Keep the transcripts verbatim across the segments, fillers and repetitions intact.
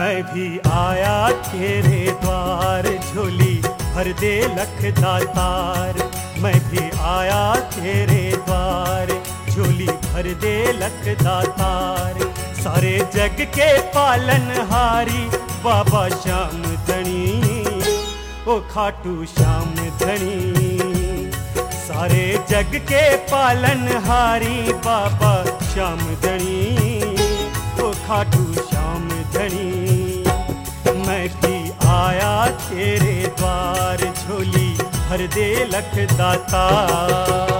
मैं भी आया तेरे द्वार, झोली भर दे लख दातार। मैं भी आया तेरे द्वार, झोली भर दे लख दातार। सारे जग के पालनहारी बाबा श्याम धनी, ओ खाटू श्याम धनी। सारे जग के पालनहारी बाबा श्याम धनी, ओ खाटू श्याम धनी। मैं भी आया तेरे द्वार, झोली भर दे लख दातार।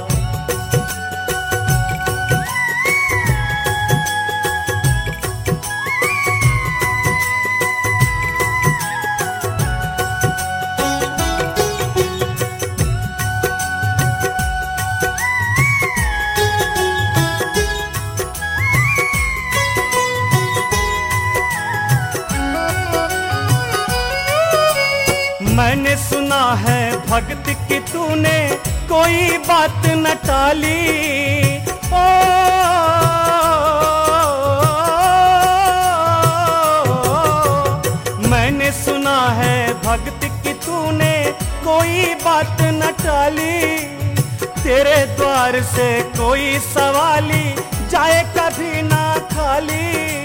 मैंने सुना है भक्त की तूने कोई बात न टाली। ओ, मैंने सुना है भक्त की तूने कोई बात न टाली। तेरे द्वार से कोई सवाली जाए कभी ना खाली।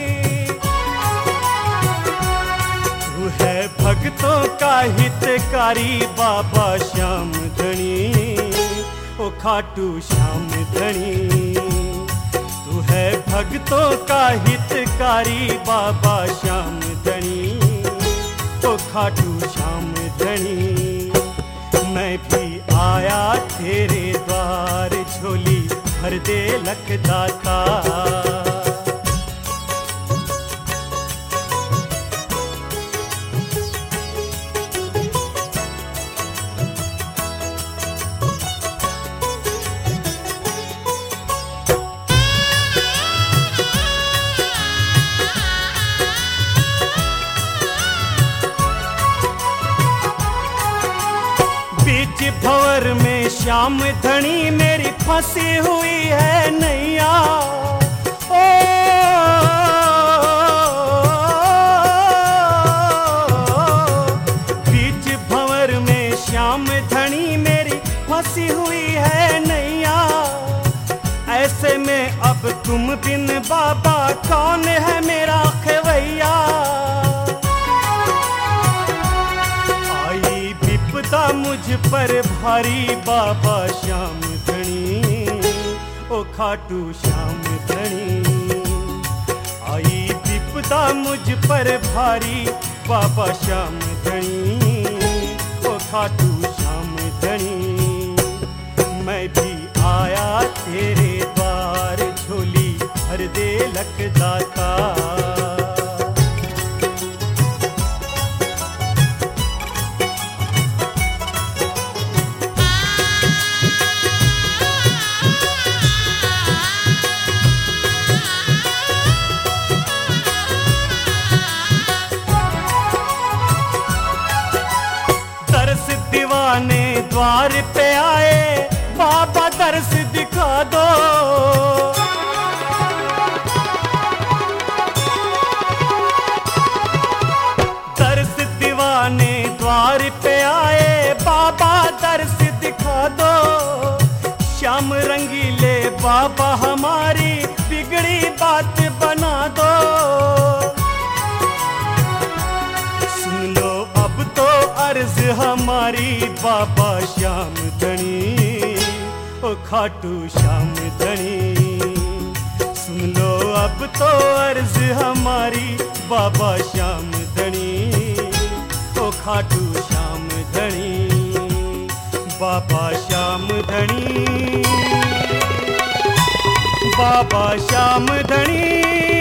है भक्तों का हितकारी बाबा श्याम धनी, ओ खाटू श्याम धनी। तू है भक्तों का हितकारी बाबा श्याम धनी, ओ खाटू श्याम धनी। मैं भी आया तेरे द्वार, झोली भर दे लख दातार। बीच भंवर में श्याम धनी मेरी फंसी हुई है नैया। ओ, बीच भंवर में श्याम धनी मेरी फंसी हुई है नैया। ऐसे में अब तुम बिन बाबा कौन है मेरा खेवैया। मुझ पर भारी बाबा श्याम धनी, ओ खाटू श्याम धनी। आई विपदा मुझ पर भारी बाबा श्याम धनी, ओ खाटू श्याम धनी। मैं भी आया तेरे द्वार, झोली भर दे लख दातार। दीवाने द्वार पे आए बाबा दर्श दिखा दो। दर्श दीवाने द्वार पे आए बाबा दर्श दिखा दो। श्याम रंगीले बाबा हमारी बिगड़ी बात बना दो। सुन लो अब तो अर्ज हमारी बाबा श्याम धनी, ओ खाटू श्याम धनी। सुन लो अब तो अर्ज हमारी बाबा श्याम धनी, ओ खाटू श्याम धनी। बाबा श्याम धनी, बाबा श्याम धनी।